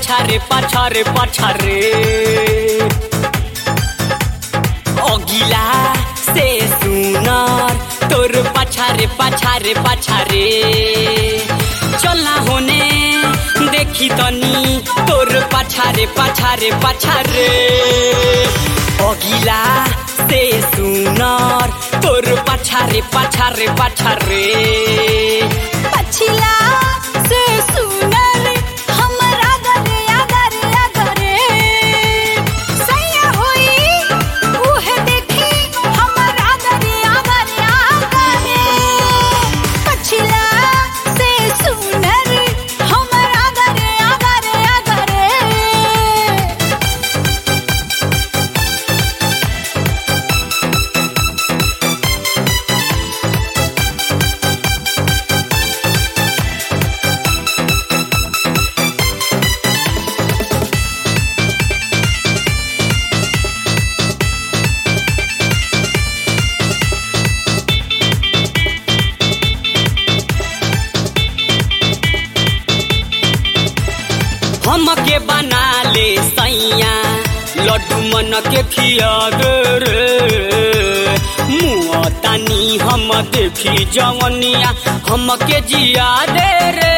पाछारे पाछारे पाछारे अगिला से सुनार तोर पाछारे पाछारे पाछारे चलना होने देखी तनी तोर पाछारे पाछारे पाछारे अगिला से सुनार तोर पाछारे पाछारे पाछारे पछिला से सुनर हमरा गरे आगरे आगरे सैया होई उहे देखी हमरा गरे आगरे आगरे पछिला से सुनर हमरा गरे आगरे आगरे हमके बना ले सैया लड्डू मन के खिया दे रे मुँह तानी हम देखी जवनिया हमके जिया दे रे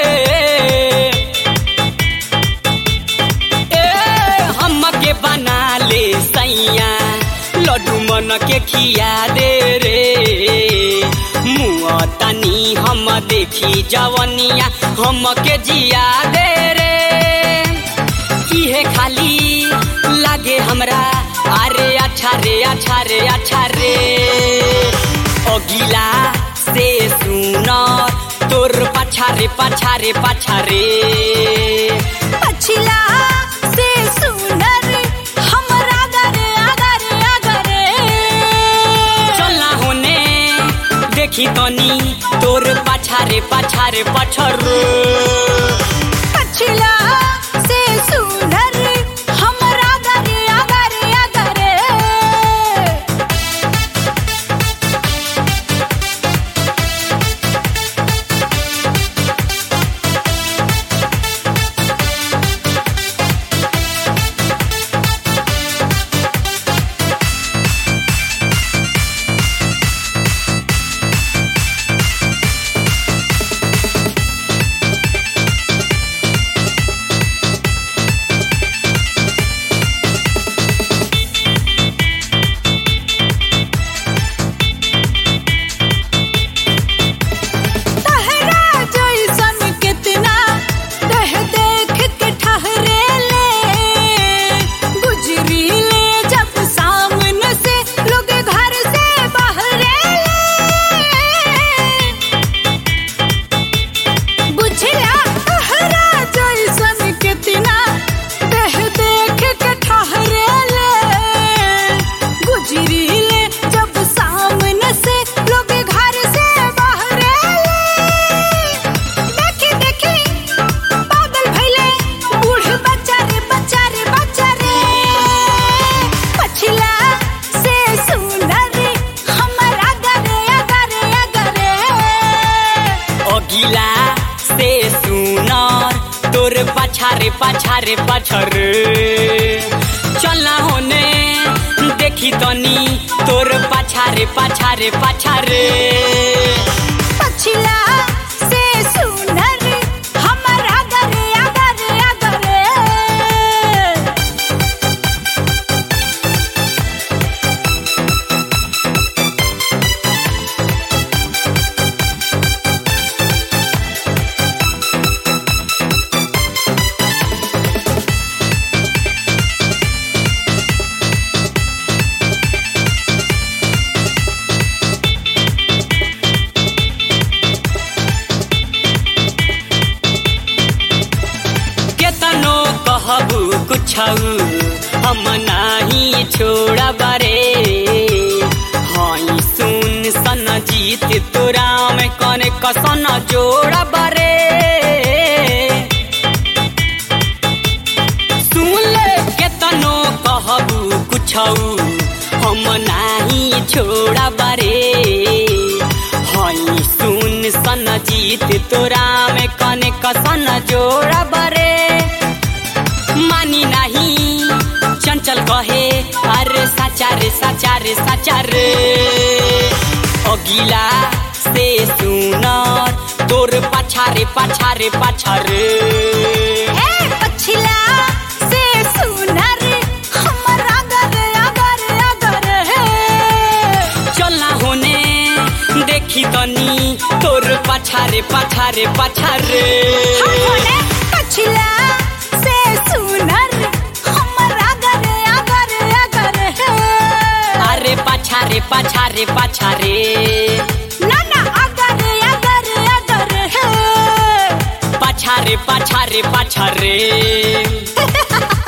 हमके बना ले सैया लड्डू मन के खिया दे रे मुँह तानी हम देखी जवनिया हमके जिया दे रे इहे खाली लागे हमरा अरे अच्छा रे अच्छा रे अच्छा रे अगिला से सुनार तोर पाछारे पाछारे पाछारे पछिला से सुनर हमरा गरे आगरे आगरे चलना होने देखी तनी तोर पाछारे पाछारे पाछारे पछिला से सुनर हमरा गरे आगरे आगरे पाछारे पाछारे पाछारे चलना होने देखी तनी तोर पाछारे पाछारे पाछारे पछिला से सुनर हमरा गरे आगरे आगरे कुछ हम नाही छोड़ा बारे हाई सुन सन जीत तोरा में कौन कसन जोड़ा बारे सुन ले केतनो कहबू कुछ हम नाही छोड़ा बारे हाई सुन सन जीत तोरा में कौन कसन जोड़ा बारे रे साचा रे अगिला से सुनर तोर पाछा रे पाछा रे पाछा रे ए पछिला से सुनर हमर अगर अगर अगर चलना होने देखी तनी तोर पाछा रे पाछा रे पाछा रे हमने पछिला से सुनर हमर अगर अगर अगर अरे पाछा रे पाछा रे पाछा रे ना ना अगर अगर अगर पाछा रे पाछा रे पाछा रे